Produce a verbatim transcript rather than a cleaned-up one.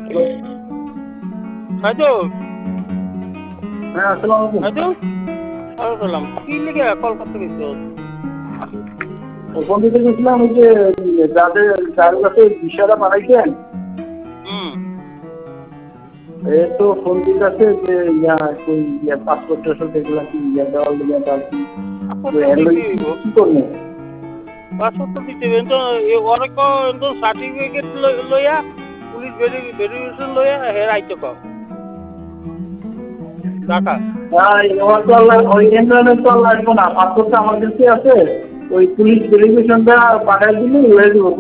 হয়তো হ্যাঁ আসসালামু আলাইকুম। হয়তো সালাম কি লিখে কল করতে গেছো? ফোন দিতে গেছিলাম ওই যে যাদের যার কাছে বিষয়টা পাঠাইছেন হুম এ তো ফোন দিতেছে যে ইয়া ওই ইয়া পাসপোর্ট টাসপোর্ট এগুলা কি ইয়া দেওয়ার লিগে আর কি পাসপোর্ট তো তো এর লগে দিতে কি হইব কি করবো? পাসপোর্ট তো দিতে হইব তো অনেক তো সার্টিফিকেট লইয়া পুলিশ ভেরিফিকেশন লইয়া হের আইতে কম ঢাকা হ্যাঁ এবার তো আল্লাহ ওই ইন্টারনেট তো আল্লাহ আসবো না, পাসপোর্টটা আমার কাছে আছে, ওই পুলিশ ভেরিফিকেশনটা পাঠাই দিলে হয়ে যাবো।